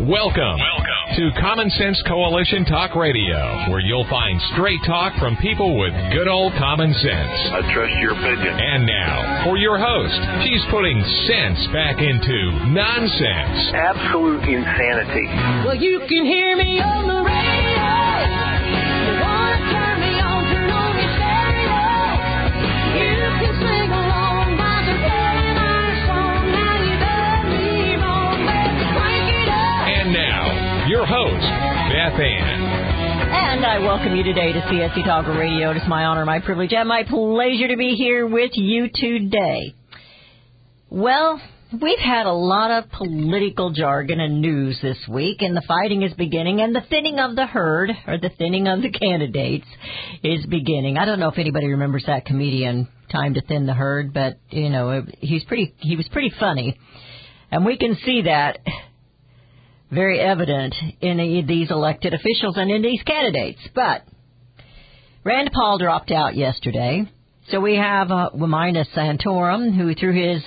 Welcome to Common Sense Coalition Talk Radio, where you'll find straight talk from people with good old common sense. I trust your opinion. And now, for your host, she's putting sense back into nonsense. Absolute insanity. Well, you can hear me on the radio. You want to turn me on, turn on your stereo. You can sing along while they're playing our song. Now you done me wrong, baby, crank it up. And now, your host, Beth Ann. And I welcome you today to CSC Talk Radio. It is my honor, my privilege, and my pleasure to be here with you today. Well, we've had a lot of political jargon and news this week, and the fighting is beginning, and the thinning of the herd, or the thinning of the candidates, is beginning. I don't know if anybody remembers that comedian, Time to Thin the Herd, but, you know, he was pretty funny. And we can see that very evident in these elected officials and in these candidates. But Rand Paul dropped out yesterday, so we have Wamina Santorum, who through his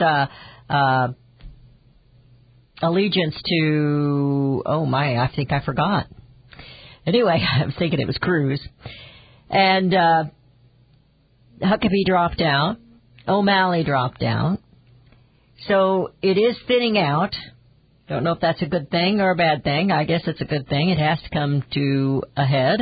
allegiance to, I think I forgot. Anyway, I was thinking it was Cruz. And Huckabee dropped out. O'Malley dropped out. So it is thinning out. Don't know if that's a good thing or a bad thing. I guess it's a good thing. It has to come to a head.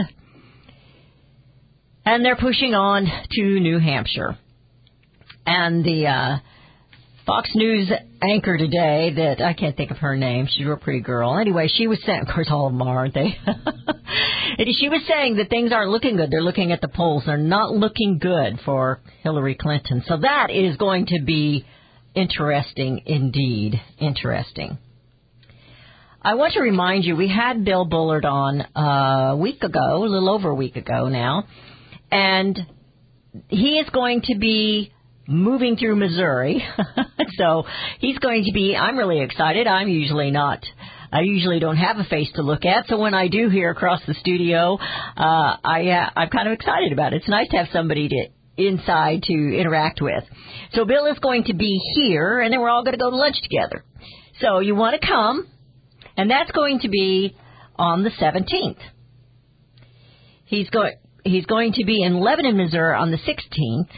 And they're pushing on to New Hampshire. And the Fox News anchor today that, I can't think of her name. She's a real pretty girl. Anyway, she was saying, of course all of them are, aren't they? She was saying that things aren't looking good. They're looking at the polls. They're not looking good for Hillary Clinton. So that is going to be interesting indeed. Interesting. I want to remind you, we had Bill Bullard on a week ago, a little over a week ago now, and he is going to be moving through Missouri. So he's going to be, I'm really excited. I usually don't have a face to look at. So when I do hear across the studio, I'm kind of excited about it. It's nice to have somebody inside to interact with. So Bill is going to be here, and then we're all going to go to lunch together. So you want to come, and that's going to be on the 17th. He's going to be in Lebanon, Missouri on the 16th.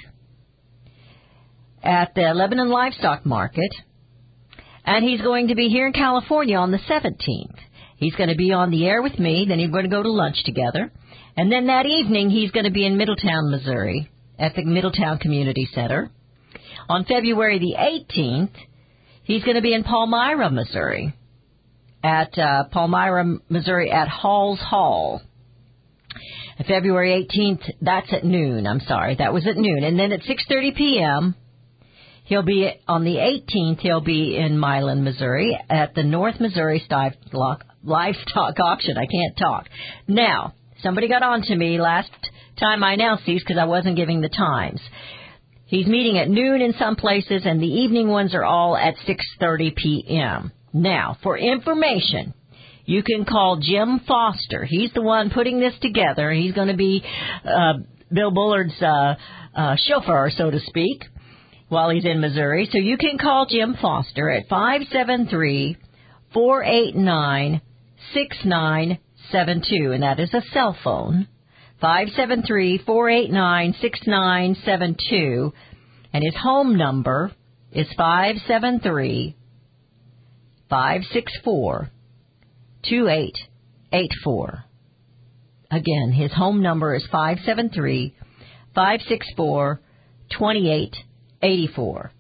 At the Lebanon Livestock Market, and he's going to be here in California on the 17th. He's going to be on the air with me, then he's going to go to lunch together, and then that evening he's going to be in Middletown, Missouri, at the Middletown Community Center. On February the 18th, he's going to be in Palmyra, Missouri, at Halls Hall. February 18th, that's at noon, that was at noon, and then at 6:30 p.m., he'll be, on the 18th, he'll be in Milan, Missouri, at the North Missouri Livestock Auction. I can't talk. Now, somebody got on to me last time I announced these because I wasn't giving the times. He's meeting at noon in some places, and the evening ones are all at 6:30 p.m. Now, for information, you can call Jim Foster. He's the one putting this together. He's going to be Bill Bullard's chauffeur, so to speak, while he's in Missouri. So you can call Jim Foster at 573-489-6972, and that is a cell phone, 573-489-6972, and his home number is 573-564-2884. Again, his home number is 573-564-2884.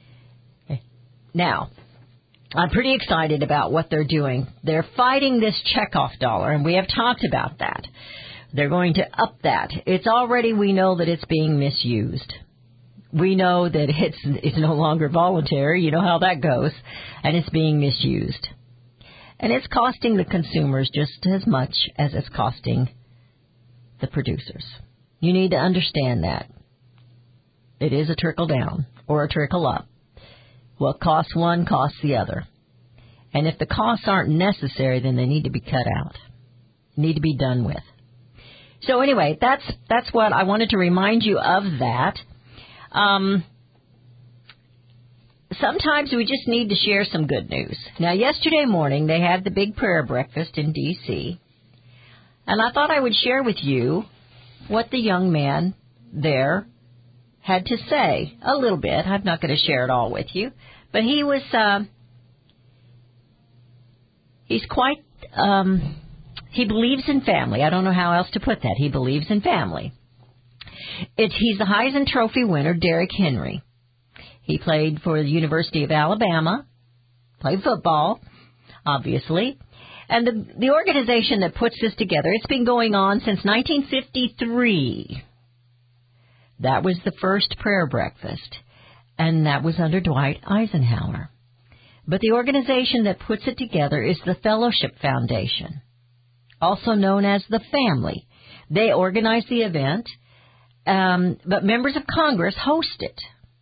Now, I'm pretty excited about what they're doing. They're fighting this checkoff dollar, and we have talked about that. They're going to up that. It's already, we know that it's being misused. We know that it's no longer voluntary. You know how that goes. And it's being misused. And it's costing the consumers just as much as it's costing the producers. You need to understand that. It is a trickle down or a trickle up. What costs one costs the other. And if the costs aren't necessary, then they need to be cut out. Need to be done with. So anyway, that's what I wanted to remind you of that. sometimes we just need to share some good news. Now, yesterday morning, they had the big prayer breakfast in D.C., and I thought I would share with you what the young man there had to say a little bit. I'm not going to share it all with you, but he was, he's quite, he believes in family. I don't know how else to put that. He believes in family. He's the Heisman Trophy winner, Derrick Henry. He played for the University of Alabama, played football, obviously. And the organization that puts this together, it's been going on since 1953. That was the first prayer breakfast, and that was under Dwight Eisenhower. But the organization that puts it together is the Fellowship Foundation, also known as the Family. They organize the event, but members of Congress host it.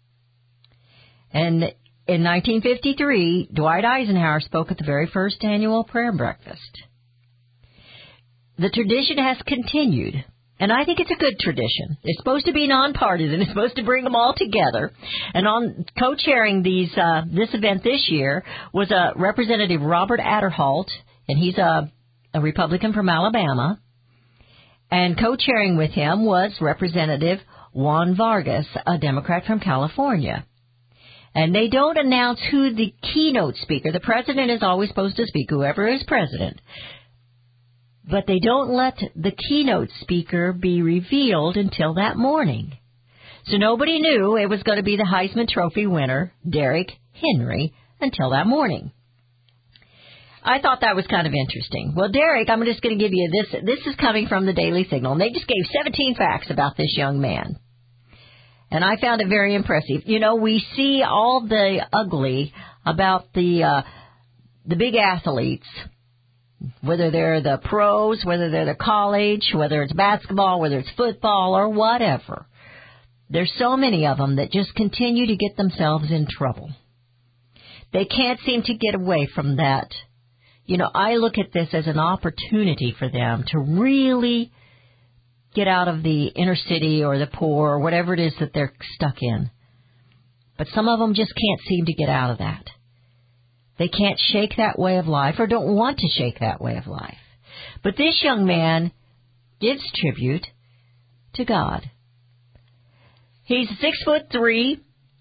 And in 1953, Dwight Eisenhower spoke at the very first annual prayer breakfast. The tradition has continued, and I think it's a good tradition. It's supposed to be nonpartisan. It's supposed to bring them all together. And on co-chairing this event this year was Representative Robert Aderholt, and he's a Republican from Alabama. And co-chairing with him was Representative Juan Vargas, a Democrat from California. And they don't announce who the keynote speaker, the president is always supposed to speak, whoever is president. But they don't let the keynote speaker be revealed until that morning. So nobody knew it was going to be the Heisman Trophy winner, Derrick Henry, until that morning. I thought that was kind of interesting. Well, Derrick, I'm just going to give you this. This is coming from the Daily Signal, and they just gave 17 facts about this young man. And I found it very impressive. You know, we see all the ugly about the big athletes, whether they're the pros, whether they're the college, whether it's basketball, whether it's football, or whatever. There's so many of them that just continue to get themselves in trouble. They can't seem to get away from that. You know, I look at this as an opportunity for them to really get out of the inner city or the poor or whatever it is that they're stuck in. But some of them just can't seem to get out of that. They can't shake that way of life or don't want to shake that way of life. But this young man gives tribute to God. He's 6'3",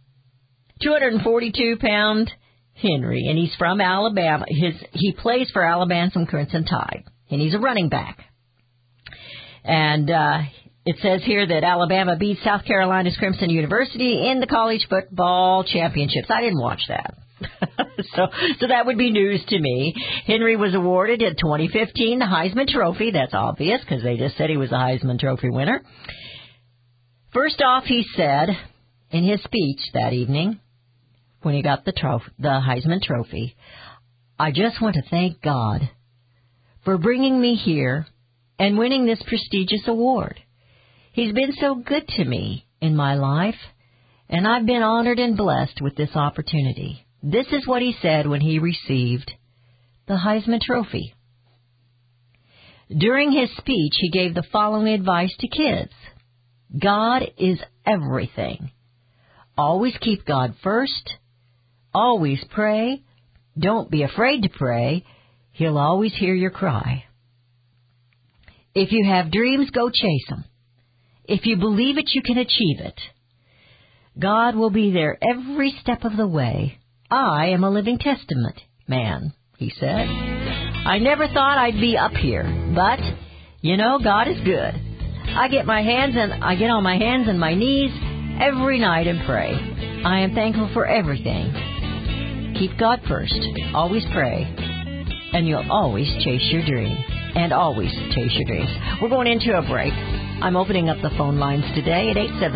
242-pound Henry, and he's from Alabama. He plays for Alabama Crimson Tide, and he's a running back. And it says here that Alabama beat South Carolina's Crimson University in the college football championships. I didn't watch that. So that would be news to me. Henry was awarded in 2015 the Heisman Trophy. That's obvious because they just said he was a Heisman Trophy winner. First off, he said in his speech that evening when he got the Heisman Trophy, I just want to thank God for bringing me here and winning this prestigious award. He's been so good to me in my life, and I've been honored and blessed with this opportunity. This is what he said when he received the Heisman Trophy. During his speech, he gave the following advice to kids. God is everything. Always keep God first. Always pray. Don't be afraid to pray. He'll always hear your cry. If you have dreams, go chase them. If you believe it, you can achieve it. God will be there every step of the way. I am a living testament, man, he said. I never thought I'd be up here, but, you know, God is good. I get on my hands and my knees every night and pray. I am thankful for everything. Keep God first. Always pray. And you'll always chase your dream. And always chase your dreams. We're going into a break. I'm opening up the phone lines today at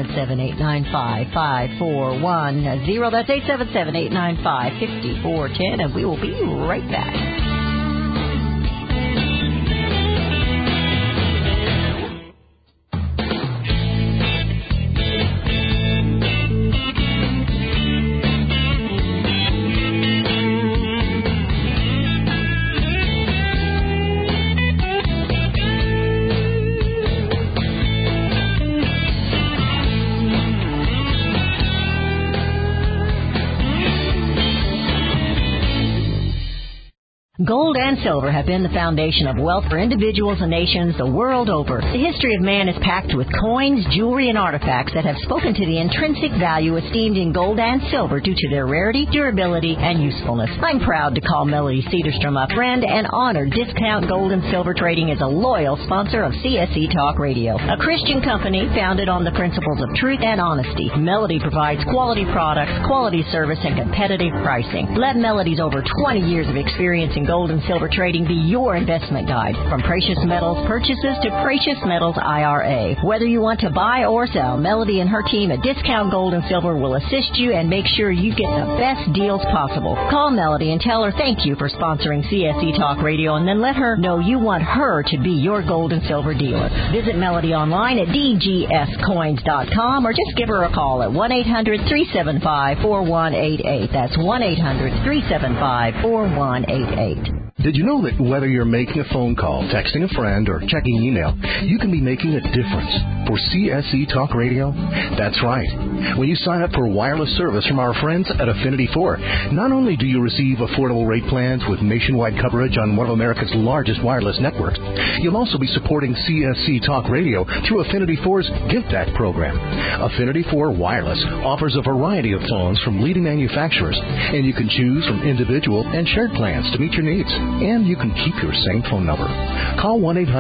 877-895-5410. That's 877-895-5410. And we will be right back. Gold and silver have been the foundation of wealth for individuals and nations the world over. The history of man is packed with coins, jewelry, and artifacts that have spoken to the intrinsic value esteemed in gold and silver due to their rarity, durability, and usefulness. I'm proud to call Melody Cedarstrom a friend and honor Discount Gold and Silver Trading as a loyal sponsor of CSE Talk Radio, a Christian company founded on the principles of truth and honesty. Melody provides quality products, quality service, and competitive pricing. Let Melody's over 20 years of experience in gold and silver trading be your investment guide. From precious metals purchases to precious metals IRA. Whether you want to buy or sell, Melody and her team at Discount Gold and Silver will assist you and make sure you get the best deals possible. Call Melody and tell her thank you for sponsoring CSE Talk Radio, and then let her know you want her to be your gold and silver dealer. Visit Melody online at dgscoins.com or just give her a call at 1-800-375-4188. That's 1-800-375-4188. Did you know that whether you're making a phone call, texting a friend, or checking email, you can be making a difference for CSE Talk Radio? That's right. When you sign up for wireless service from our friends at Affinity 4, not only do you receive affordable rate plans with nationwide coverage on one of America's largest wireless networks, you'll also be supporting CSE Talk Radio through Affinity 4's Gift Act program. Affinity 4 Wireless offers a variety of phones from leading manufacturers, and you can choose from individual and shared plans to meet your needs. And you can keep your same phone number. Call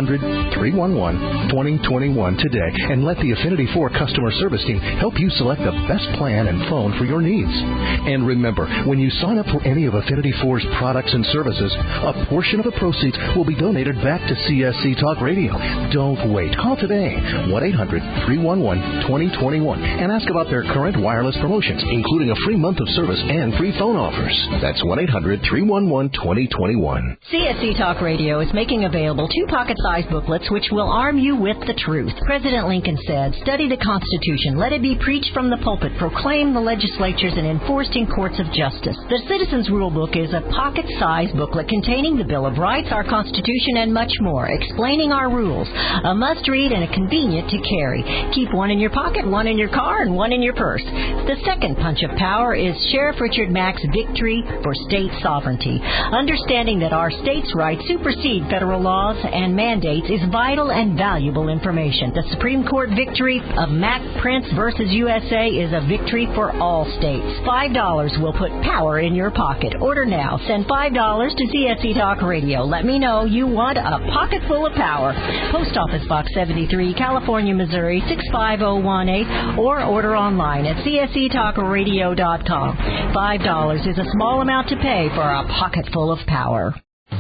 1-800-311-2021 today and let the Affinity 4 customer service team help you select the best plan and phone for your needs. And remember, when you sign up for any of Affinity 4's products and services, a portion of the proceeds will be donated back to CSC Talk Radio. Don't wait. Call today, 1-800-311-2021, and ask about their current wireless promotions, including a free month of service and free phone offers. That's 1-800-311-2021. CSE Talk Radio is making available 2 pocket-sized booklets which will arm you with the truth. President Lincoln said, "Study the Constitution. Let it be preached from the pulpit, proclaimed the legislatures, and enforced in courts of justice." The Citizens Rule Book is a pocket-sized booklet containing the Bill of Rights, our Constitution, and much more, explaining our rules. A must-read and a convenient to carry. Keep one in your pocket, one in your car, and one in your purse. The second punch of power is Sheriff Richard Mack's Victory for State Sovereignty. Understanding that our states' rights supersede federal laws and mandates is vital and valuable information. The Supreme Court victory of Mack Prince versus USA is a victory for all states. $5 will put power in your pocket. Order now. Send $5 to CSE Talk Radio. Let me know you want a pocket full of power. Post Office Box 73, California, Missouri 65018, or order online at CSETalkRadio.com. $5 is a small amount to pay for a pocket full of power.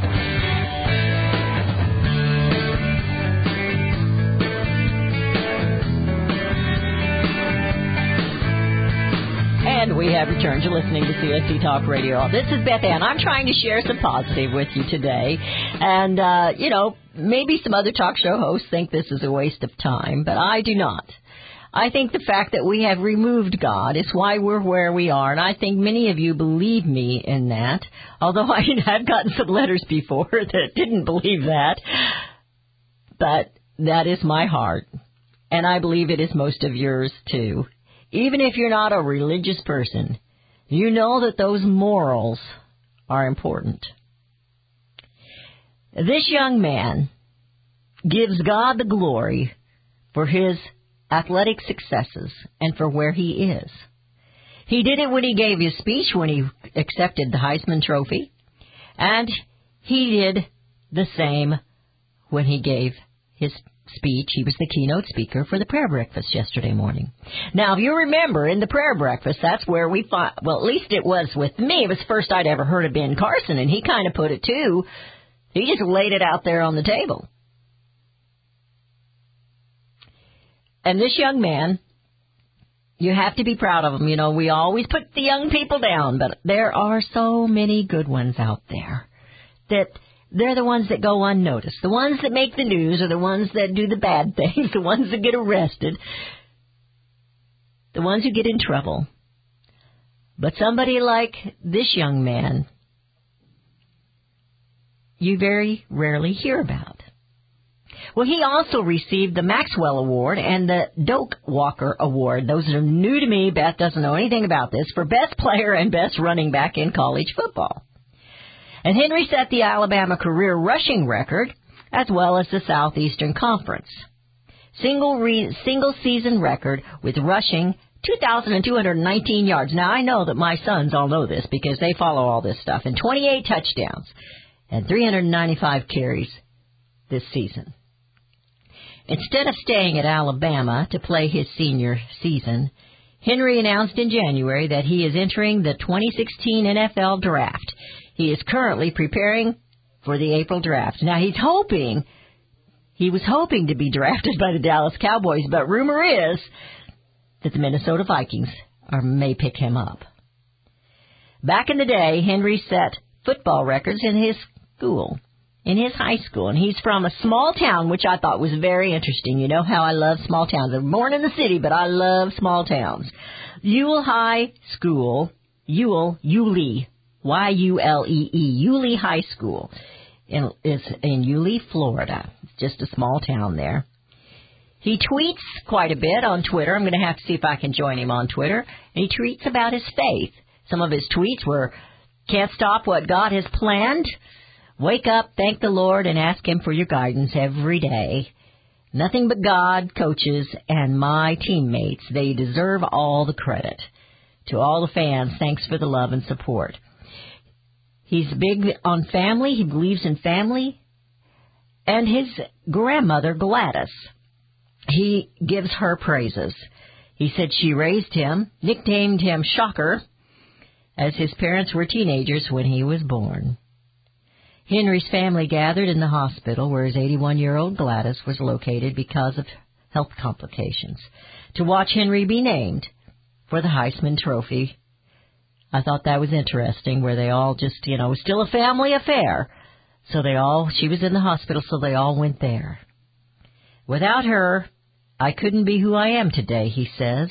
And we have returned to listening to CSE Talk Radio. This is Beth Ann. I'm trying to share some positive with you today. And, maybe some other talk show hosts think this is a waste of time, but I do not. I think the fact that we have removed God is why we're where we are, and I think many of you believe me in that, although I have gotten some letters before that didn't believe that. But that is my heart, and I believe it is most of yours, too. Even if you're not a religious person, you know that those morals are important. This young man gives God the glory for his athletic successes and for where he is. He did it when he gave his speech, when he accepted the Heisman Trophy, and he did the same when he gave his speech. He was the keynote speaker for the prayer breakfast yesterday morning. Now, if you remember, in the prayer breakfast, that's where we find, well, at least it was with me. It was the first I'd ever heard of Ben Carson, and he kind of put it too. He just laid it out there on the table. And this young man, you have to be proud of him. You know, we always put the young people down, but there are so many good ones out there that they're the ones that go unnoticed. The ones that make the news are the ones that do the bad things, the ones that get arrested, the ones who get in trouble. But somebody like this young man, you very rarely hear about. Well, he also received the Maxwell Award and the Doak Walker Award. Those are new to me. Beth doesn't know anything about this, for Best Player and Best Running Back in college football. And Henry set the Alabama career rushing record as well as the Southeastern Conference. Single season record with rushing 2,219 yards. Now, I know that my sons all know this because they follow all this stuff. And 28 touchdowns and 395 carries this season. Instead of staying at Alabama to play his senior season, Henry announced in January that he is entering the 2016 NFL Draft. He is currently preparing for the April draft. Now, he was hoping to be drafted by the Dallas Cowboys, but rumor is that the Minnesota Vikings may pick him up. Back in the day, Henry set football records in his high school, and he's from a small town, which I thought was very interesting. You know how I love small towns. I'm born in the city, but I love small towns. Ewell High School, Yulee, Y-U-L-E-E, Yulee High School. It's in Yulee, Florida. It's just a small town there. He tweets quite a bit on Twitter. I'm going to have to see if I can join him on Twitter. And he tweets about his faith. Some of his tweets were, "Can't stop what God has planned. Wake up, thank the Lord, and ask Him for your guidance every day. Nothing but God, coaches, and my teammates. They deserve all the credit. To all the fans, thanks for the love and support." He's big on family. He believes in family. And his grandmother, Gladys, he gives her praises. He said she raised him, nicknamed him Shocker, as his parents were teenagers when he was born. Henry's family gathered in the hospital where his 81-year-old Gladys was located because of health complications to watch Henry be named for the Heisman Trophy. I thought that was interesting, where they all just, it was still a family affair. So she was in the hospital, so they all went there. "Without her, I couldn't be who I am today," he says.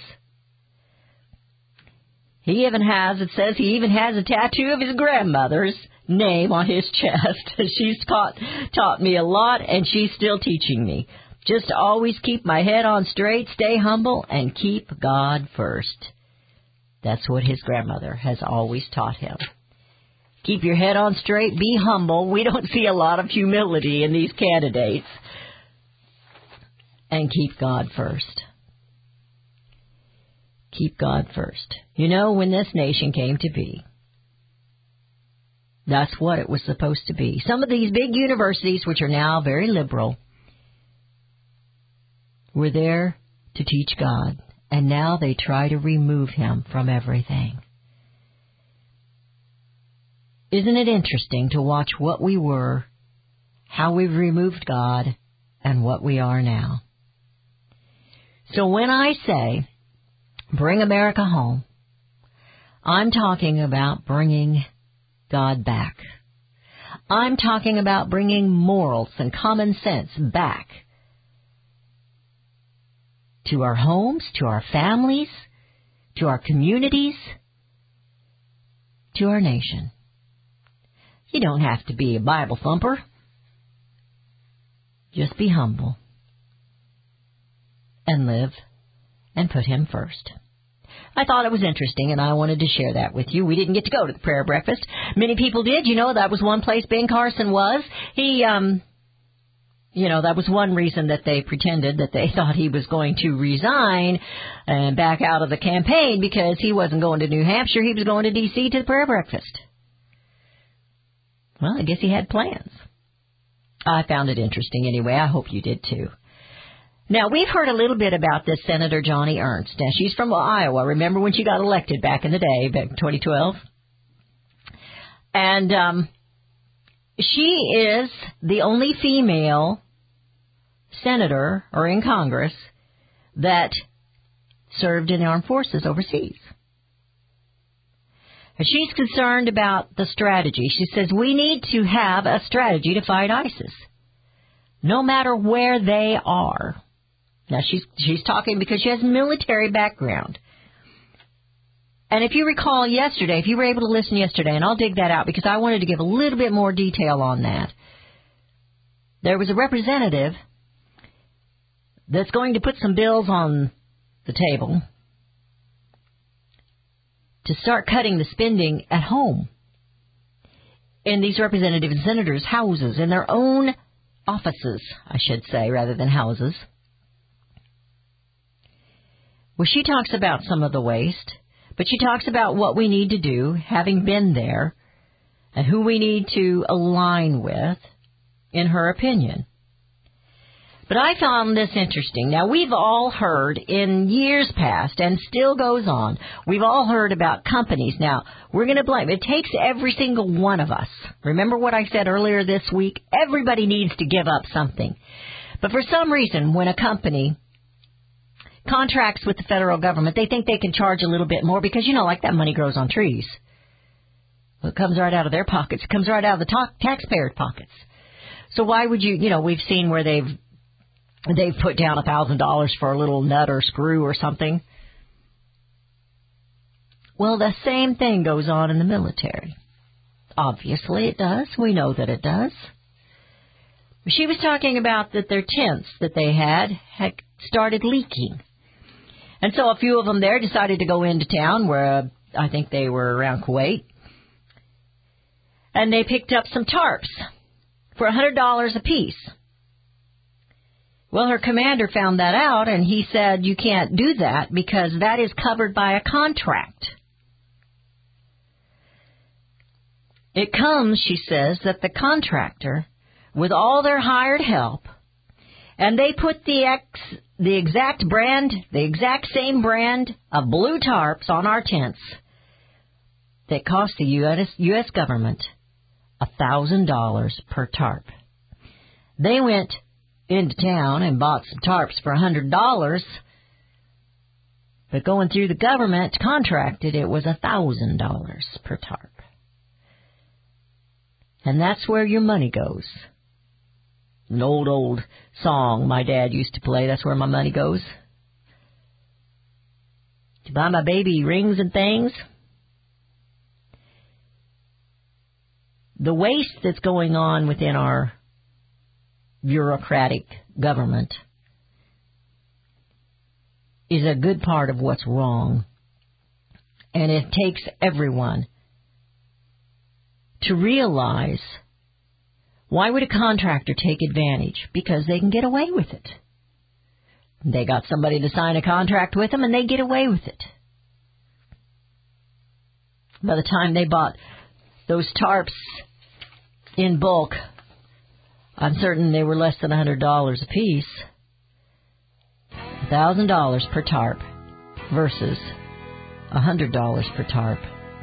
It says he even has a tattoo of his grandmother's name on his chest. She's taught me a lot, and she's still teaching me. Just always keep my head on straight, stay humble, and keep God first. That's what his grandmother has always taught him. Keep your head on straight, be humble. We don't see a lot of humility in these candidates. And keep God first. Keep God first. When this nation came to be, that's what it was supposed to be. Some of these big universities, which are now very liberal, were there to teach God. And now they try to remove him from everything. Isn't it interesting to watch what we were, how we've removed God, and what we are now? So when I say, bring America home, I'm talking about bringing God back. I'm talking about bringing morals and common sense back to our homes, to our families, to our communities, to our nation. You don't have to be a Bible thumper. Just be humble and live and put Him first. I thought it was interesting, and I wanted to share that with you. We didn't get to go to the prayer breakfast. Many people did. That was one place Ben Carson was. That was one reason that they pretended that they thought he was going to resign and back out of the campaign, because he wasn't going to New Hampshire. He was going to D.C. to the prayer breakfast. Well, I guess he had plans. I found it interesting anyway. I hope you did too. Now, we've heard a little bit about this Senator Joni Ernst. Now, she's from Iowa. Remember when she got elected back in the day, back in 2012? And she is the only female senator or in Congress that served in the armed forces overseas. And she's concerned about the strategy. She says we need to have a strategy to fight ISIS, no matter where they are. Now, she's talking because she has military background. And if you recall yesterday, if you were able to listen yesterday, and I'll dig that out because I wanted to give a little bit more detail on that, there was a representative that's going to put some bills on the table to start cutting the spending at home. in these representative and senators' houses, in their own offices, I should say, rather than houses. Well, she talks about some of the waste, but she talks about what we need to do, having been there, and who we need to align with, in her opinion. But I found this interesting. Now, we've all heard in years past, and still goes on, we've all heard about companies. Now, we're going to blame. It takes every single one of us. Remember what I said earlier this week? Everybody needs to give up something. But for some reason, when a company contracts with the federal government, they think they can charge a little bit more because, like that money grows on trees. Well, it comes right out of their pockets. It comes right out of the taxpayers' pockets. So why would you, we've seen where they've put down $1,000 for a little nut or screw or something. Well, the same thing goes on in the military. Obviously it does. We know that it does. She was talking about that their tents that they had started leaking. And so a few of them there decided to go into town where I think they were around Kuwait. And they picked up some tarps for $100 a piece. Well, her commander found that out, and he said, you can't do that because that is covered by a contract. It comes, she says, that the contractor, with all their hired help, and they put the exact same brand of blue tarps on our tents that cost the U.S. government $1,000 per tarp. They went into town and bought some tarps for $100, but going through the government contracted, it was $1,000 per tarp. And that's where your money goes. An old song my dad used to play, that's where my money goes. To buy my baby rings and things. The waste that's going on within our bureaucratic government is a good part of what's wrong. And it takes everyone to realize, why would a contractor take advantage? Because they can get away with it. They got somebody to sign a contract with them and they get away with it. By the time they bought those tarps in bulk, I'm certain they were less than $100 a piece. $1,000 per tarp versus $100 per tarp.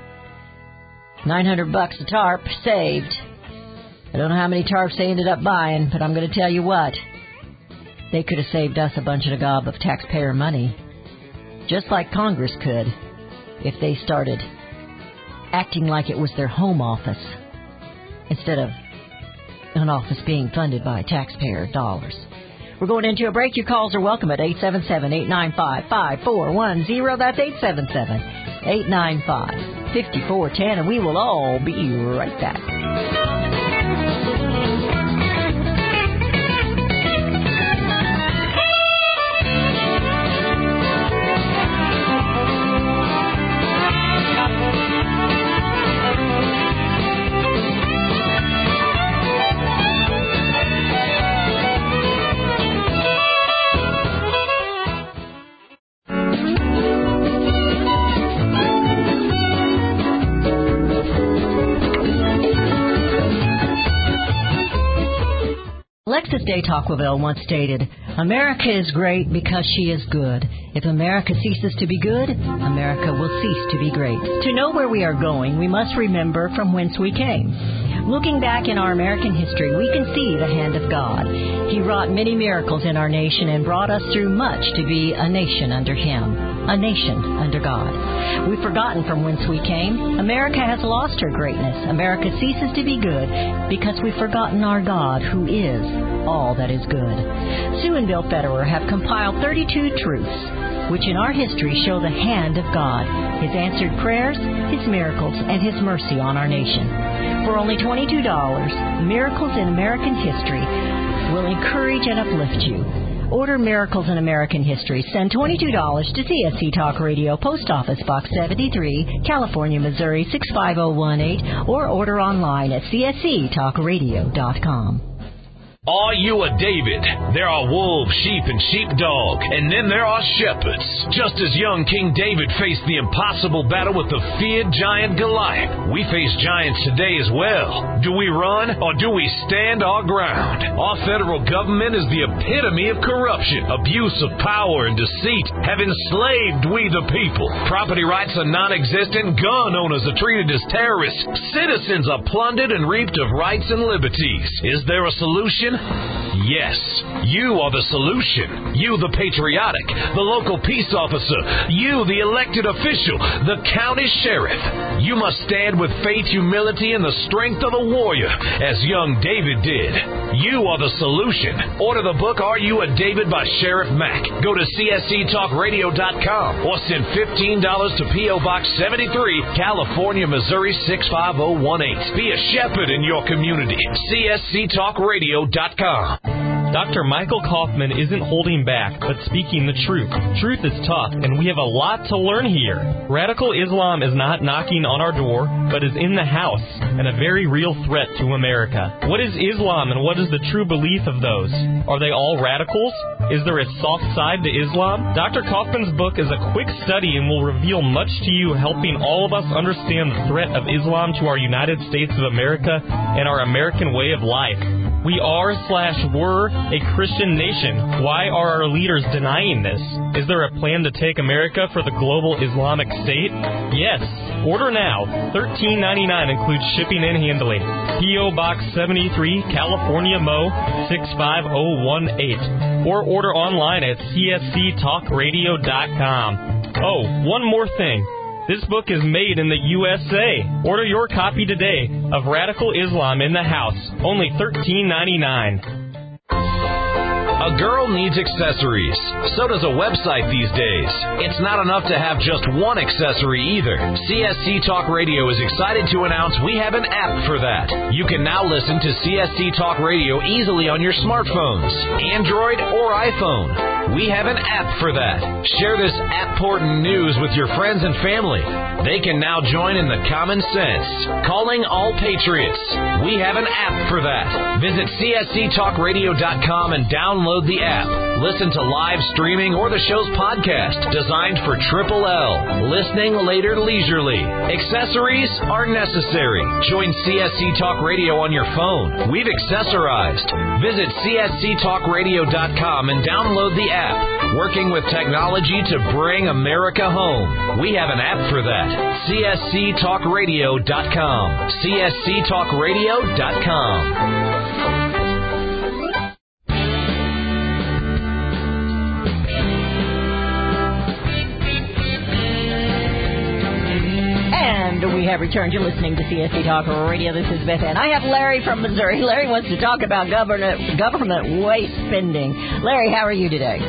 $900 a tarp saved. I don't know how many tarps they ended up buying, but I'm going to tell you what. They could have saved us a bunch of gob of taxpayer money, just like Congress could, if they started acting like it was their home office instead of an office being funded by taxpayer dollars. We're going into a break. Your calls are welcome at 877-895-5410. That's 877-895-5410, and we will all be right back. Alexis de Tocqueville once stated, America is great because she is good. If America ceases to be good, America will cease to be great. To know where we are going, we must remember from whence we came. Looking back in our American history, we can see the hand of God. He wrought many miracles in our nation and brought us through much to be a nation under Him, a nation under God. We've forgotten from whence we came. America has lost her greatness. America ceases to be good because we've forgotten our God, who is all that is good. Sue and Bill Federer have compiled 32 truths which in our history show the hand of God, His answered prayers, His miracles, and His mercy on our nation. For only $22, Miracles in American History will encourage and uplift you. Order Miracles in American History. Send $22 to CSC Talk Radio, Post Office Box 73, California, Missouri 65018, or order online at csctalkradio.com. Are you a David? There are wolves, sheep, and sheepdog, and then there are shepherds. Just as young King David faced the impossible battle with the feared giant Goliath, we face giants today as well. Do we run or do we stand our ground? Our federal government is the epitome of corruption, abuse of power, and deceit have enslaved we the people. Property rights are non-existent, gun owners are treated as terrorists, citizens are plundered and reaped of rights and liberties. Is there a solution? Yes, you are the solution. You, the patriotic, the local peace officer, you, the elected official, the county sheriff. You must stand with faith, humility, and the strength of a warrior, as young David did. You are the solution. Order the book, Are You a David by Sheriff Mack. Go to csctalkradio.com or send $15 to P.O. Box 73, California, Missouri 65018. Be a shepherd in your community. csctalkradio.com. Dr. Michael Kaufman isn't holding back, but speaking the truth. Truth is tough, and we have a lot to learn here. Radical Islam is not knocking on our door, but is in the house, and a very real threat to America. What is Islam, and what is the true belief of those? Are they all radicals? Is there a soft side to Islam? Dr. Kaufman's book is a quick study and will reveal much to you, helping all of us understand the threat of Islam to our United States of America and our American way of life. We are/were a Christian nation. Why are our leaders denying this? Is there a plan to take America for the global Islamic State? Yes. Order now. $13.99 includes shipping and handling. P.O. Box 73, California, Mo. 65018. Or order online at csctalkradio.com. Oh, one more thing. This book is made in the USA. Order your copy today of Radical Islam in the House. Only $13.99. A girl needs accessories. So does a website these days. It's not enough to have just one accessory either. CSC Talk Radio is excited to announce we have an app for that. You can now listen to CSC Talk Radio easily on your smartphones, Android or iPhone. We have an app for that. Share this app-portant news with your friends and family. They can now join in the common sense. Calling all patriots. We have an app for that. Visit csctalkradio.com and download the app. Listen to live streaming or the show's podcast, designed for Triple L. Listening later leisurely. Accessories are necessary. Join CSC Talk Radio on your phone. We've accessorized. Visit csctalkradio.com and download the app. Working with technology to bring America home. We have an app for that. csctalkradio.com. csctalkradio.com. And we have returned. You're listening to CSC Talk Radio. This is Beth Ann. I have Larry from Missouri. Larry wants to talk about government waste spending. Larry, how are you today?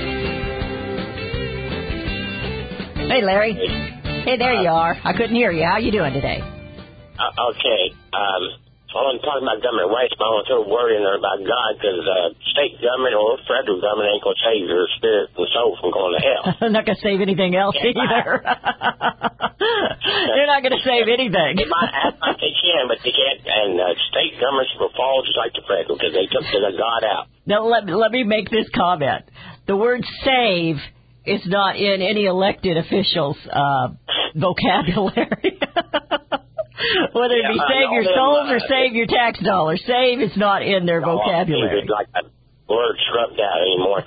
Hey, Larry. Hey, there you are. I couldn't hear you. How you doing today? Okay. I want to talk about government waste, but I want to throw a word in there about God, because state government or federal government ain't going to save your spirit and soul from going to hell. I'm not going to save anything else either. You're not going to save anything. They might act like they can, but they can't. And state governments will fall just like the federal, because they took the God out. Now, let me make this comment. The word save is not in any elected official's vocabulary. Whether it be save your souls or save your tax dollars. Save is not in their vocabulary. It's like that word scrubbed out anymore.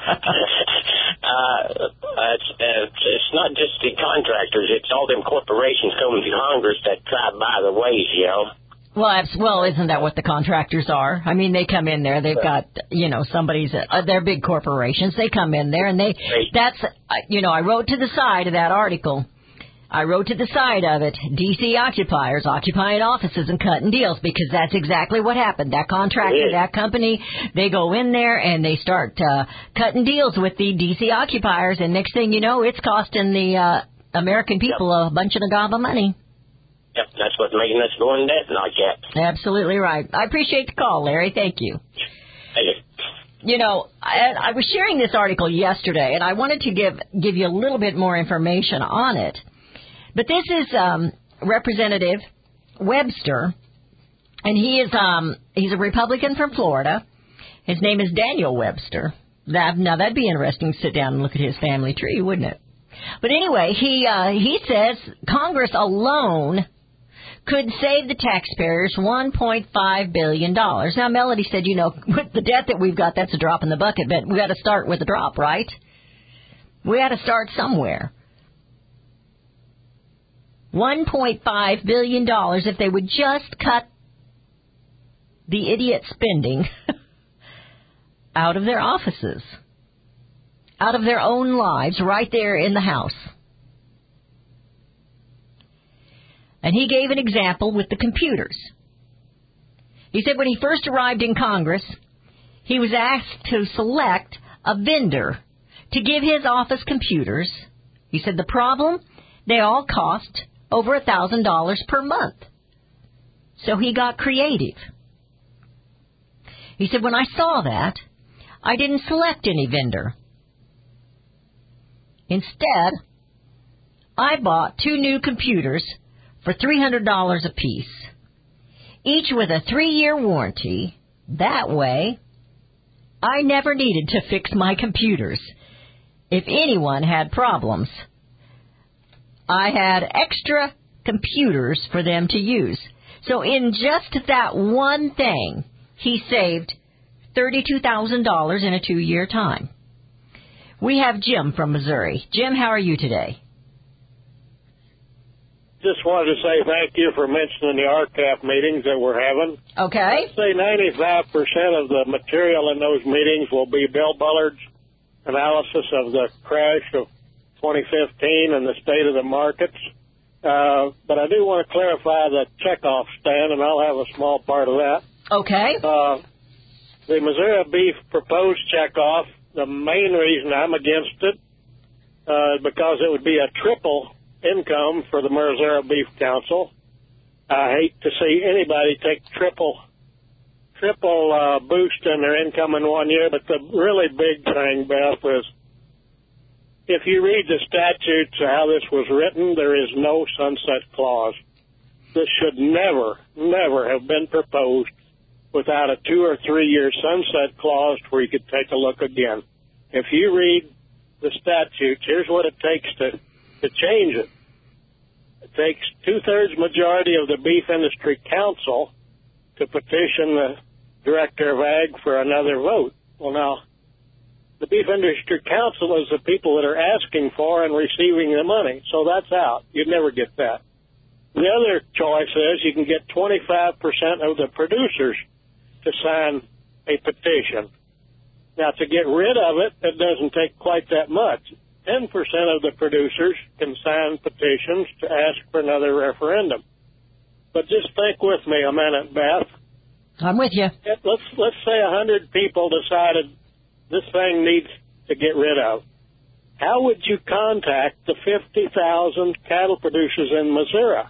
It's not just the contractors. It's all them corporations coming to Congress that try to buy the waste, you know. Well, isn't that what the contractors are? I mean, they come in there. They've got, somebody's. They're big corporations. They come in there, and I wrote to the side of that article. I wrote to the side of it, D.C. occupiers occupying offices and cutting deals, because that's exactly what happened. That contractor, that company, they go in there and they start cutting deals with the D.C. occupiers, and next thing you know, it's costing the American people a bunch of gob of money. Yep, that's what's making us go in debt like that. Absolutely right. I appreciate the call, Larry. Thank you. Thank you. You know, I was sharing this article yesterday, and I wanted to give you a little bit more information on it. But this is Representative Webster, and he's a Republican from Florida. His name is Daniel Webster. Now, that'd be interesting to sit down and look at his family tree, wouldn't it? But anyway, he says Congress alone could save the taxpayers $1.5 billion. Now, Melody said, you know, with the debt that we've got, that's a drop in the bucket, but we got to start with a drop, right? We got to start somewhere. $1.5 billion if they would just cut the idiot spending out of their offices, out of their own lives, right there in the House. And he gave an example with the computers. He said when he first arrived in Congress, he was asked to select a vendor to give his office computers. He said the problem, they all cost over $1,000 per month. So he got creative. He said when I saw that, I didn't select any vendor. Instead, I bought 2 new computers for $300 apiece, each with a 3-year warranty. That way, I never needed to fix my computers. If anyone had problems, I had extra computers for them to use. So in just that one thing, he saved $32,000 in a 2-year time. We have Jim from Missouri. Jim, how are you today? Just wanted to say thank you for mentioning the RCAP meetings that we're having. Okay. I'd say 95% of the material in those meetings will be Bill Bullard's analysis of the crash of 2015 and the state of the markets. But I do want to clarify the checkoff stand, and I'll have a small part of that. Okay. The Missouri beef proposed checkoff, the main reason I'm against it is because it would be a triple income for the Missouri Beef Council. I hate to see anybody take triple boost in their income in 1 year, but the really big thing, Beth, is if you read the statutes how this was written, there is no sunset clause. This should never have been proposed without a 2 or 3 year sunset clause where you could take a look again. If you read the statutes, here's what it takes to change it. It takes 2/3 majority of the Beef Industry Council to petition the Director of Ag for another vote. Well, now, the Beef Industry Council is the people that are asking for and receiving the money, so that's out. You'd never get that. The other choice is you can get 25% of the producers to sign a petition. Now, to get rid of it, it doesn't take quite that much. 10% of the producers can sign petitions to ask for another referendum. But just think with me a minute, Beth. I'm with you. Let's say 100 people decided this thing needs to get rid of. How would you contact the 50,000 cattle producers in Missouri?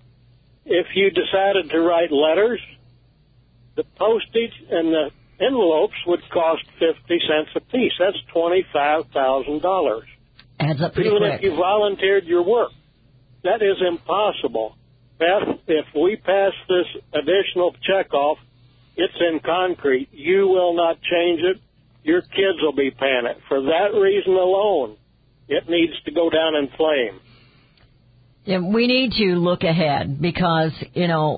If you decided to write letters, the postage and the envelopes would cost 50 cents apiece. That's $25,000. Adds up pretty Even quick. if you volunteered your work. That is impossible. Beth, if we pass this additional checkoff, it's in concrete. You will not change it. Your kids will be paying it. For that reason alone, it needs to go down in flames. Yeah, we need to look ahead because, you know,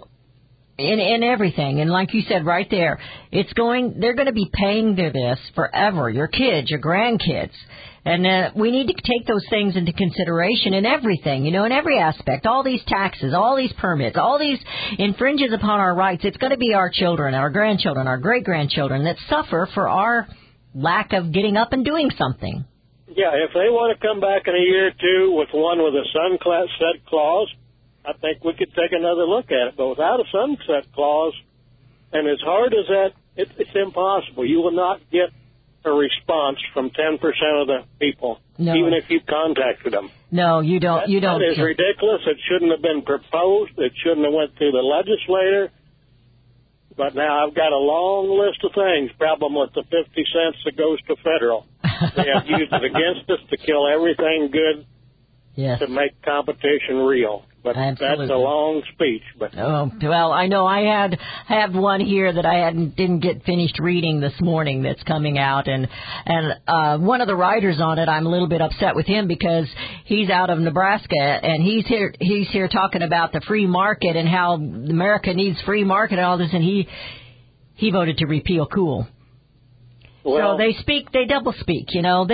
in everything, and like you said right there, they're going to be paying this forever, your kids, your grandkids, and we need to take those things into consideration in everything, you know, in every aspect, all these taxes, all these permits, all these infringes upon our rights. It's going to be our children, our grandchildren, our great-grandchildren that suffer for our lack of getting up and doing something. Yeah, if they want to come back in a year or two with one with a sunset clause, I think we could take another look at it. But without a sunset clause, and as hard as that, it's impossible. You will not get a response from 10% of the people, even if you contacted them. No, you don't. That is ridiculous. It shouldn't have been proposed. It shouldn't have went through the legislature. But now I've got a long list of things. Problem with the 50 cents that goes to federal. They have used it against us to kill everything good to make competition real. But that's a long speech. But well, I know I have one here that I didn't get finished reading this morning that's coming out, and one of the writers on it, I'm a little bit upset with him because he's out of Nebraska and he's here talking about the free market and how America needs free market and all this, and he voted to repeal Cool. Well, so they double speak,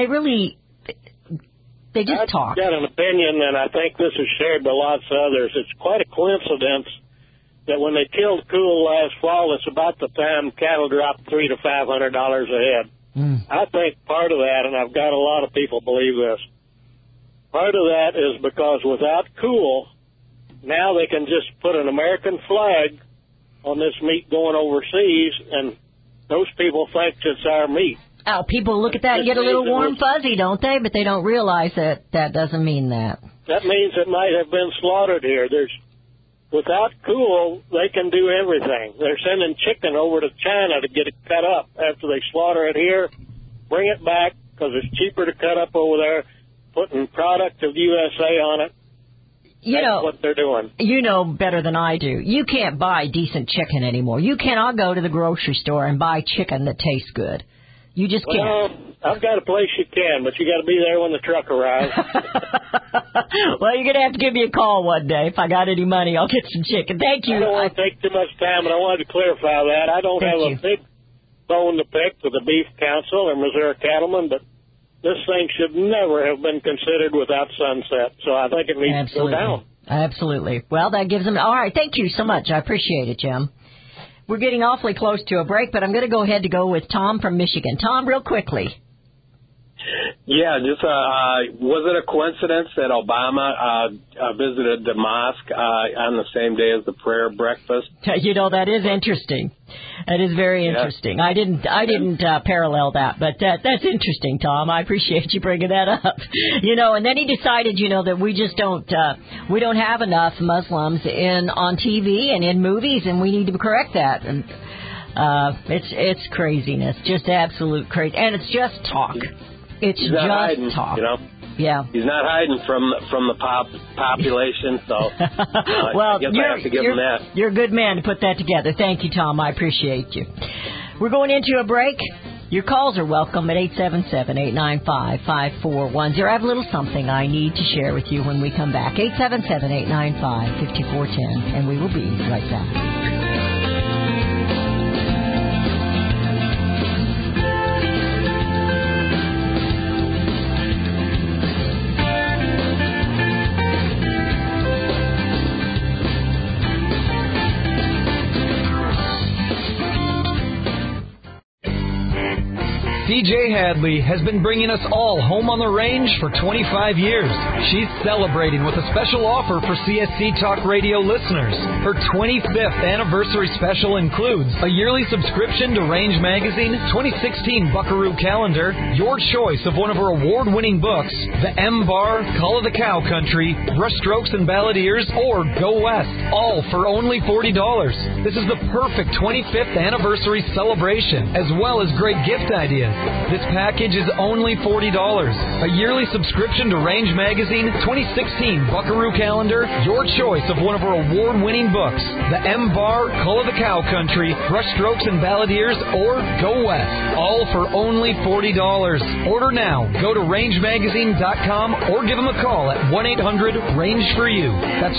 They just talk. I've got an opinion, and I think this is shared by lots of others. It's quite a coincidence that when they killed Cool last fall, it's about the time cattle dropped $300 to $500 a head. I think part of that, and I've got a lot of people believe this, part of that is because without Cool, now they can just put an American flag on this meat going overseas, and those people think it's our meat. Oh, people look at that and get a little warm fuzzy, don't they? But they don't realize that doesn't mean that. That means it might have been slaughtered here. Without Cool, they can do everything. They're sending chicken over to China to get it cut up after they slaughter it here, bring it back because it's cheaper to cut up over there, putting product of USA on it. That's what they're doing. You know better than I do. You can't buy decent chicken anymore. You cannot go to the grocery store and buy chicken that tastes good. You just can't. Well, I've got a place you can, but you got to be there when the truck arrives. Well, you're going to have to give me a call one day. If I got any money, I'll get some chicken. Thank you. I don't want to take too much time, and I wanted to clarify that. I don't have a big bone to pick with the Beef Council or Missouri Cattlemen, but this thing should never have been considered without Sunset, so I think it needs to go down. Absolutely. Well, that gives them... All right, thank you so much. I appreciate it, Jim. We're getting awfully close to a break, but I'm going to go ahead to go with Tom from Michigan. Tom, real quickly. Yeah, just was it a coincidence that Obama visited the mosque on the same day as the prayer breakfast? That is interesting. That is very interesting. I didn't parallel that, but that's interesting, Tom. I appreciate you bringing that up. And then he decided, that we just don't have enough Muslims on TV and in movies, and we need to correct that. And it's craziness, just absolute crazy, and it's just talk. It's just hiding, talk. Yeah. He's not hiding from the population, so well, I guess I have to give him that. You're a good man to put that together. Thank you, Tom. I appreciate you. We're going into a break. Your calls are welcome at 877-895-5410. I have a little something I need to share with you when we come back. 877-895-5410, and we will be right back. DJ Hadley has been bringing us all home on the range for 25 years. She's celebrating with a special offer for CSC Talk Radio listeners. Her 25th anniversary special includes a yearly subscription to Range Magazine, 2016 Buckaroo Calendar, your choice of one of her award-winning books, The M-Bar, Call of the Cow Country, Brushstrokes and Balladeers, or Go West, all for only $40. This is the perfect 25th anniversary celebration, as well as great gift ideas. This package is only $40. A yearly subscription to Range Magazine, 2016 Buckaroo Calendar, your choice of one of our award-winning books, The M-Bar, Call of the Cow Country, Brushstrokes and Balladeers, or Go West, all for only $40. Order now. Go to rangemagazine.com or give them a call at 1-800-RANGE-FOR-YOU. That's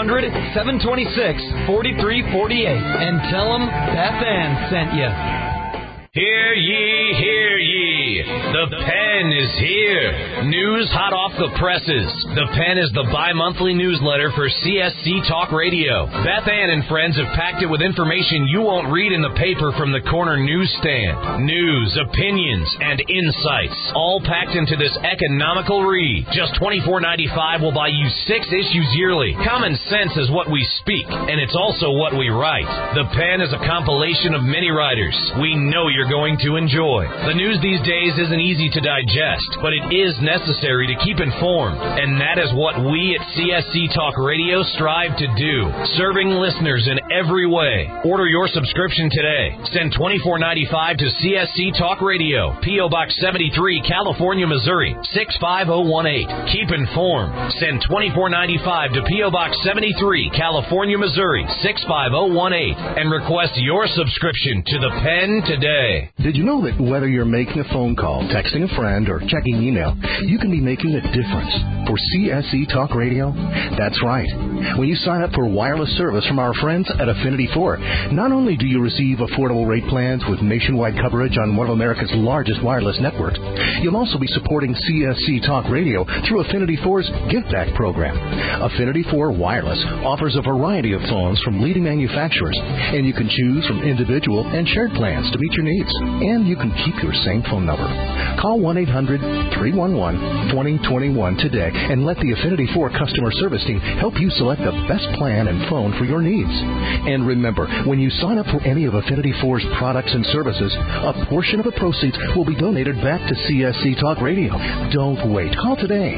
1-800-726-4348. And tell them Beth Ann sent you. Hear ye, hear ye. The Pen is here. News hot off the presses. The Pen is the bi-monthly newsletter for CSC Talk Radio. Beth Ann and friends have packed it with information you won't read in the paper from the corner newsstand. News, opinions, and insights, all packed into this economical read. Just $24.95 will buy you 6 issues yearly. Common sense is what we speak, and it's also what we write. The Pen is a compilation of many writers we know you're going to enjoy. The news these days days isn't easy to digest, but it is necessary to keep informed. And that is what we at CSC Talk Radio strive to do, serving listeners in every way. Order your subscription today. Send $24.95 to CSC Talk Radio, P.O. Box 73, California, Missouri, 65018. Keep informed. Send $24.95 to P.O. Box 73, California, Missouri, 65018, and request your subscription to the Pen today. Did you know that whether you're making a phone call, texting a friend, or checking email, you can be making a difference for CSC Talk Radio? That's right. When you sign up for wireless service from our friends at Affinity 4, not only do you receive affordable rate plans with nationwide coverage on one of America's largest wireless networks, you'll also be supporting CSC Talk Radio through Affinity 4's Give Back program. Affinity 4 Wireless offers a variety of phones from leading manufacturers, and you can choose from individual and shared plans to meet your needs. And you can keep your same phone number. Call 1-800-311-2021 today and let the Affinity 4 customer service team help you select the best plan and phone for your needs. And remember, when you sign up for any of Affinity 4's products and services, a portion of the proceeds will be donated back to CSC Talk Radio. Don't wait. Call today,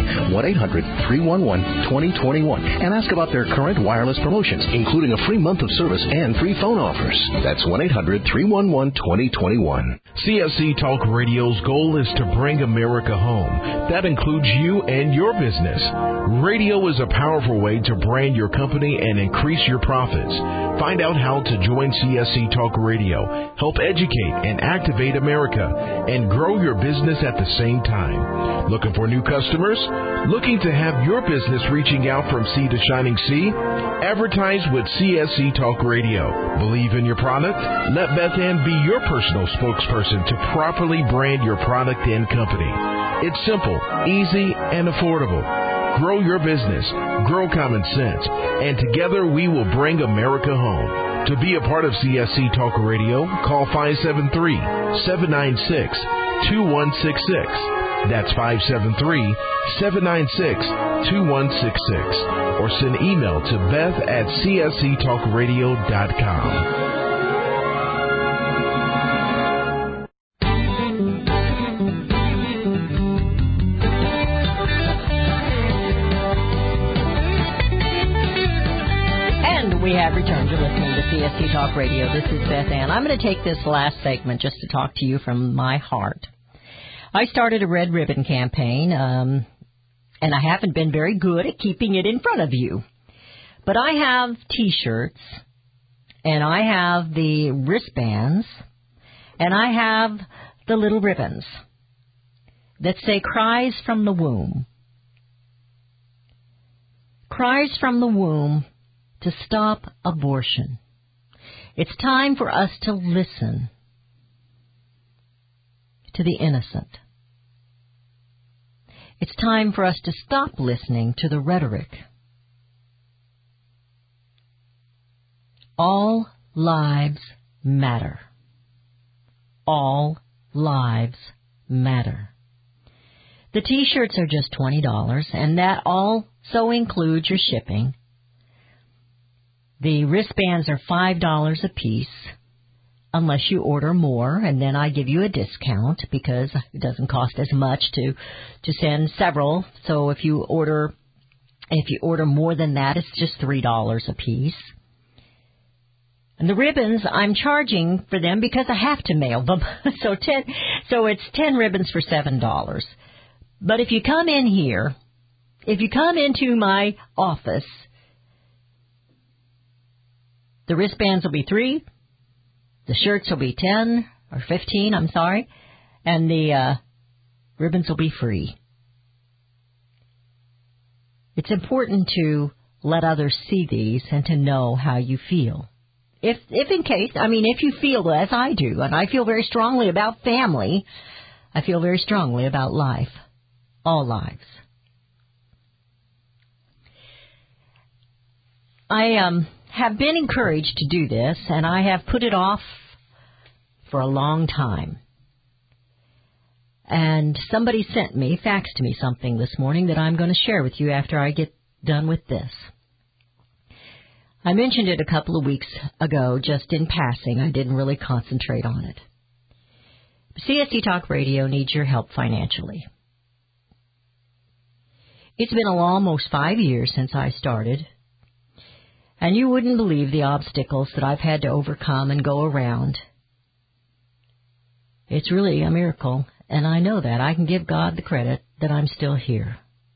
1-800-311-2021, and ask about their current wireless promotions, including a free month of service and free phone offers. That's 1-800-311-2021. CSC Talk Radio's goal is to bring America home. That includes you and your business. Radio is a powerful way to brand your company and increase your profits. Find out how to join CSC Talk Radio, help educate and activate America, and grow your business at the same time. Looking for new customers? Looking to have your business reaching out from sea to shining sea? Advertise with CSC Talk Radio. Believe in your product? Let Beth Ann be your personal spokesperson to properly brand your product and company. It's simple, easy, and affordable. Grow your business, grow common sense, and together we will bring America home. To be a part of CSC Talk Radio, call 573-796-2166. That's 573-796-2166. Or send email to beth@csctalkradio.com. We have returned. You're listening to CSC Talk Radio. This is Beth Ann. I'm going to take this last segment just to talk to you from my heart. I started a Red Ribbon campaign, and I haven't been very good at keeping it in front of you. But I have T-shirts, and I have the wristbands, and I have the little ribbons that say Cries from the Womb. Cries from the Womb to stop abortion. It's time for us to listen to the innocent. It's time for us to stop listening to the rhetoric. All lives matter. All lives matter. The T-shirts are just $20, and that also includes your shipping. The wristbands are $5 a piece, unless you order more, and then I give you a discount because it doesn't cost as much to send several. So if you order more than that, it's just $3 a piece. And the ribbons, I'm charging for them because I have to mail them. So it's 10 ribbons for $7. But if you come in here, if you come into my office, the wristbands will be $3, the shirts will be $10 or $15, and the ribbons will be free. It's important to let others see these and to know how you feel. If you feel as I do, and I feel very strongly about family, I feel very strongly about life, all lives. I have been encouraged to do this, and I have put it off for a long time. And somebody faxed me something this morning that I'm going to share with you after I get done with this. I mentioned it a couple of weeks ago, just in passing. I didn't really concentrate on it. CSC Talk Radio needs your help financially. It's been almost 5 years since I started, and you wouldn't believe the obstacles that I've had to overcome and go around. It's really a miracle, and I know that. I can give God the credit that I'm still here.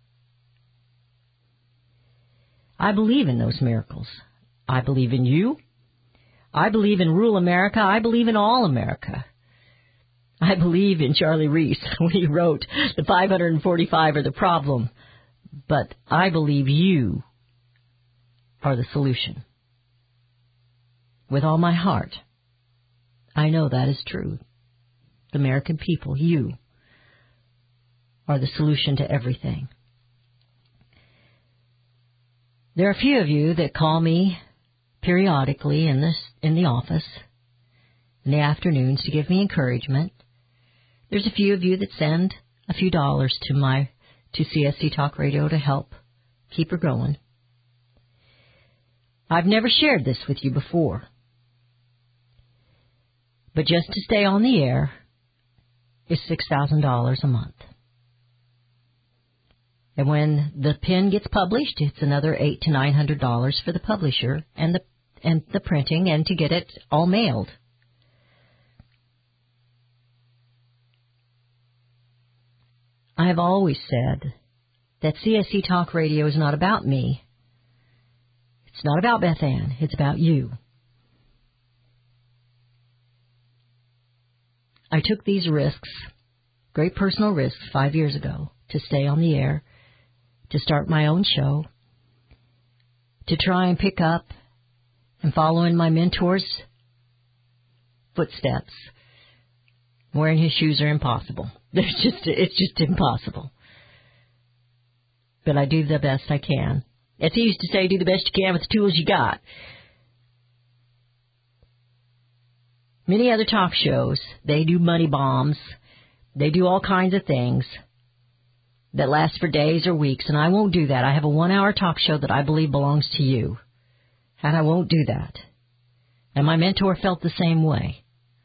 I believe in those miracles. I believe in you. I believe in rural America. I believe in all America. I believe in Charlie Reese when he wrote, the 545 are the problem, but I believe you are the solution. With all my heart, I know that is true. The American people, you are the solution to everything. There are a few of you that call me periodically in the office in the afternoons to give me encouragement. There's a few of you that send a few dollars to CSC Talk Radio to help keep her going. I've never shared this with you before, but just to stay on the air is $6,000 a month. And when the pen gets published, it's another $800 to $900 for the publisher and the printing and to get it all mailed. I have always said that CSC Talk Radio is not about me. It's not about Beth Ann. It's about you. I took these risks, great personal risks, 5 years ago to stay on the air, to start my own show, to try and pick up and follow in my mentor's footsteps. Wearing his shoes are impossible. It's just impossible. But I do the best I can. As he used to say, do the best you can with the tools you got. Many other talk shows, they do money bombs. They do all kinds of things that last for days or weeks, and I won't do that. I have a 1-hour talk show that I believe belongs to you, and I won't do that. And my mentor felt the same way.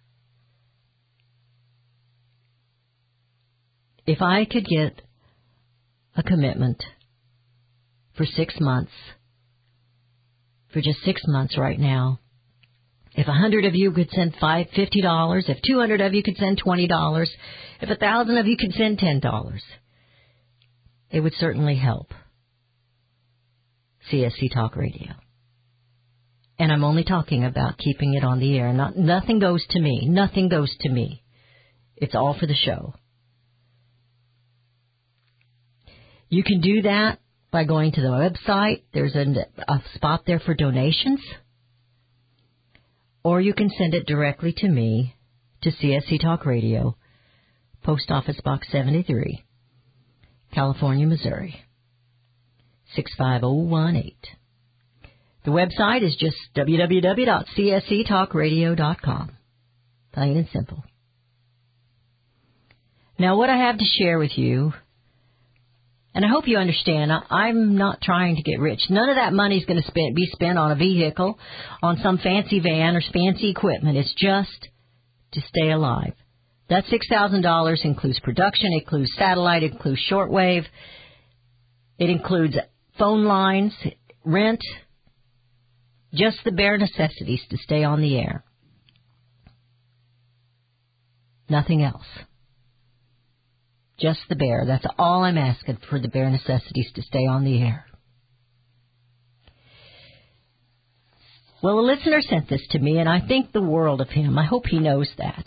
If I could get a commitment for 6 months, for just 6 months right now, if 100 of you could send $50, if 200 of you could send $20, if 1,000 of you could send $10, it would certainly help CSC Talk Radio. And I'm only talking about keeping it on the air. Nothing goes to me. Nothing goes to me. It's all for the show. You can do that by going to the website. There's a spot there for donations. Or you can send it directly to me, to CSC Talk Radio, Post Office Box 73, California, Missouri, 65018. The website is just www.csctalkradio.com. Plain and simple. Now, what I have to share with you, and I hope you understand, I'm not trying to get rich. None of that money is going to be spent on a vehicle, on some fancy van or fancy equipment. It's just to stay alive. That $6,000 includes production, it includes satellite, it includes shortwave, it includes phone lines, rent, just the bare necessities to stay on the air. Nothing else. Just the bare. That's all I'm asking for, the bare necessities to stay on the air. Well, a listener sent this to me, and I think the world of him. I hope he knows that.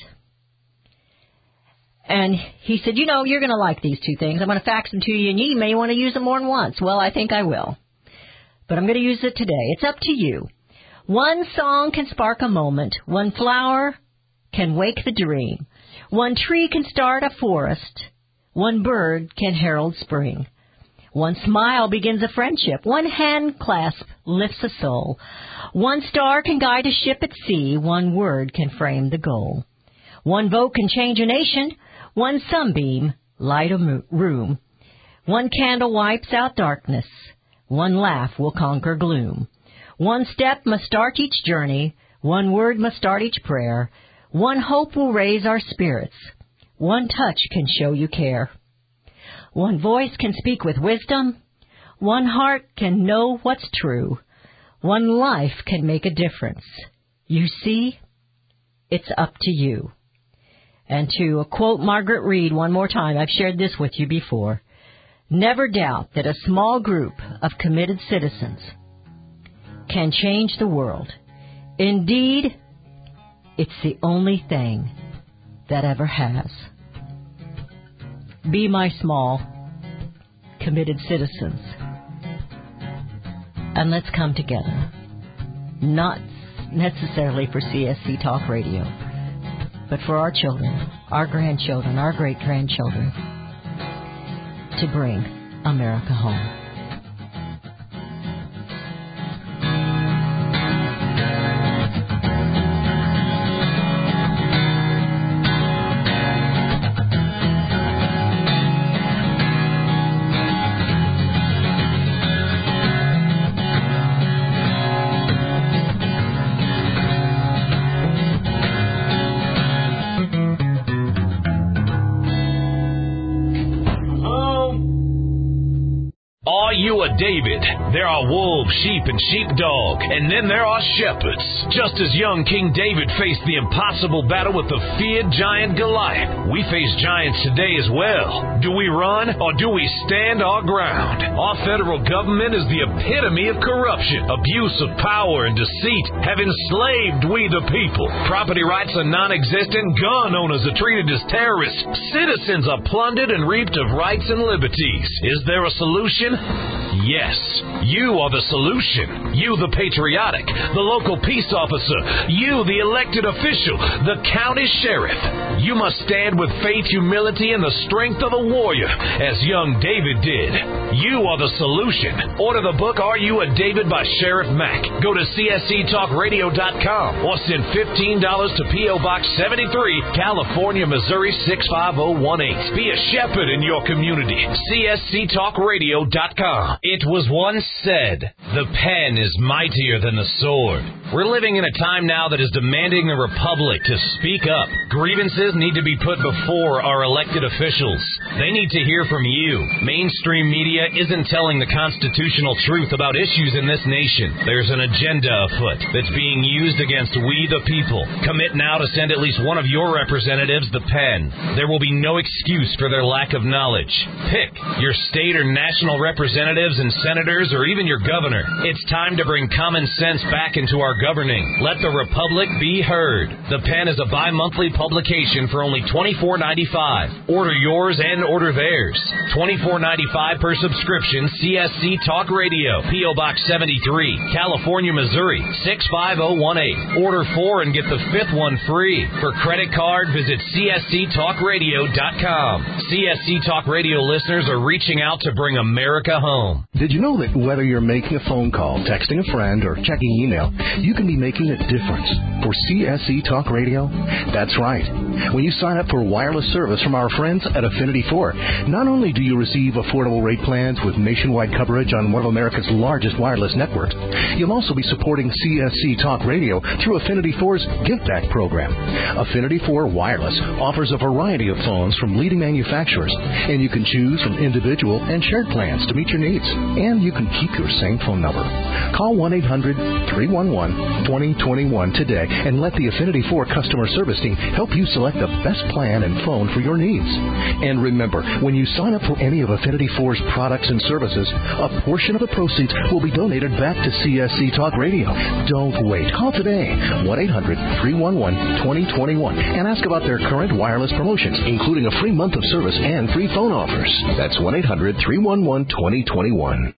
And he said, you know, you're going to like these two things. I'm going to fax them to you, and you may want to use them more than once. Well, I think I will. But I'm going to use it today. It's up to you. One song can spark a moment. One flower can wake the dream. One tree can start a forest. One bird can herald spring. One smile begins a friendship. One hand clasp lifts a soul. One star can guide a ship at sea. One word can frame the goal. One vote can change a nation. One sunbeam light a room. One candle wipes out darkness. One laugh will conquer gloom. One step must start each journey. One word must start each prayer. One hope will raise our spirits. One touch can show you care. One voice can speak with wisdom. One heart can know what's true. One life can make a difference. You see, it's up to you. And to quote Margaret Reed one more time, I've shared this with you before, never doubt that a small group of committed citizens can change the world. Indeed, it's the only thing that ever has. Be my small, committed citizens. And let's come together. Not necessarily for CSC Talk Radio, but for our children, our grandchildren, our great-grandchildren, to bring America home. David. There are wolves, sheep, and sheepdog, and then there are shepherds. Just as young King David faced the impossible battle with the feared giant Goliath, we face giants today as well. Do we run or do we stand our ground? Our federal government is the epitome of corruption. Abuse of power and deceit have enslaved we the people. Property rights are non-existent. Gun owners are treated as terrorists. Citizens are plundered and reaped of rights and liberties. Is there a solution? Yes, you are the solution. You, the patriotic, the local peace officer, you, the elected official, the county sheriff. You must stand with faith, humility, and the strength of a warrior, as young David did. You are the solution. Order the book, Are You a David by Sheriff Mack. Go to csctalkradio.com or send $15 to P.O. Box 73, California, Missouri 65018. Be a shepherd in your community. csctalkradio.com. It was once said, the pen is mightier than the sword. We're living in a time now that is demanding the Republic to speak up. Grievances need to be put before our elected officials. They need to hear from you. Mainstream media isn't telling the constitutional truth about issues in this nation. There's an agenda afoot that's being used against we the people. Commit now to send at least one of your representatives the pen. There will be no excuse for their lack of knowledge. Pick your state or national representatives and senators or even your governor. It's time to bring common sense back into our governing. Let the Republic be heard. The Pen is a bi-monthly publication for only $24.95. Order yours and order theirs. $24.95 per subscription. CSC Talk Radio. P.O. Box 73, California, Missouri 65018. Order 4 and get the 5th one free. For credit card, visit csctalkradio.com. CSC Talk Radio listeners are reaching out to bring America home. Did you know that whether you're making a phone call, texting a friend, or checking email, you can be making a difference for CSC Talk Radio? That's right. When you sign up for wireless service from our friends at Affinity 4, not only do you receive affordable rate plans with nationwide coverage on one of America's largest wireless networks, you'll also be supporting CSC Talk Radio through Affinity 4's Give Back program. Affinity 4 Wireless offers a variety of phones from leading manufacturers, and you can choose from individual and shared plans to meet your needs. And you can keep your same phone number. Call 1-800-311-2021 today and let the Affinity 4 customer service team help you select the best plan and phone for your needs. And remember, when you sign up for any of Affinity 4's products and services, a portion of the proceeds will be donated back to CSC Talk Radio. Don't wait. Call today, 1-800-311-2021, and ask about their current wireless promotions, including a free month of service and free phone offers. That's 1-800-311-2021.